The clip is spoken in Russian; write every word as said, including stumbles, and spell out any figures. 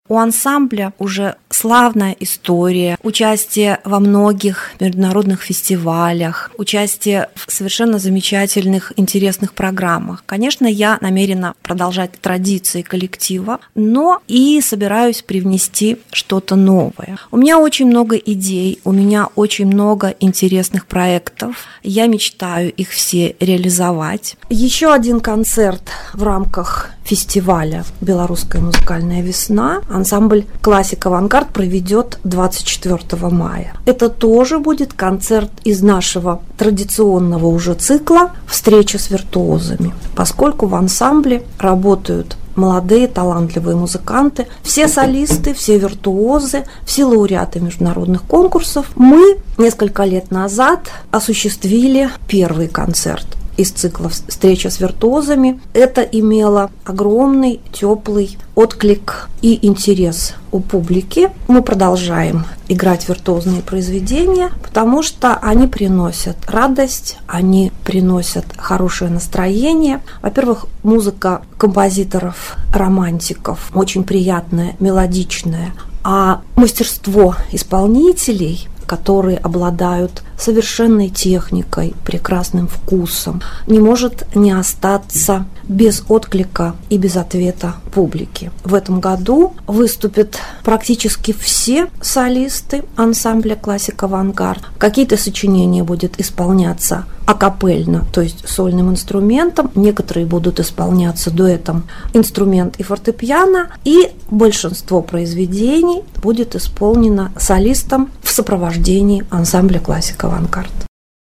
У ансамбля уже славная история, участие во многих международных фестивалях, участие в совершенно замечательных, интересных программах. Конечно, я намерена продолжать традиции коллектива, но и собираюсь привнести что-то новое. У меня очень много идей, у меня очень много интересных проектов. Я мечтаю их все реализовать. Еще один концерт в рамках фестиваля «Белорусская музыкальная весна» ансамбль «Классик-авангард» проведет двадцать четвёртого мая. Это тоже будет концерт из нашего традиционного уже цикла «Встреча с виртуозами», поскольку в ансамбле работают молодые, талантливые музыканты, все солисты, все виртуозы, все лауреаты международных конкурсов. Мы несколько лет назад осуществили первый концерт из цикла «Встреча с виртуозами». Это имело огромный, теплый отклик и интерес у публики. Мы продолжаем играть виртуозные произведения, потому что они приносят радость, они приносят хорошее настроение. Во-первых, музыка композиторов-романтиков очень приятная, мелодичная, а мастерство исполнителей, которые обладают совершенной техникой, прекрасным вкусом, не может не остаться без отклика и без ответа публики. В этом году выступят практически все солисты ансамбля «Классик-авангард». Какие-то сочинения будут исполняться акапельно, то есть сольным инструментом, некоторые будут исполняться дуэтом инструмент и фортепиано, и большинство произведений будет исполнено солистом в сопровождении ансамбля «Классик-авангард».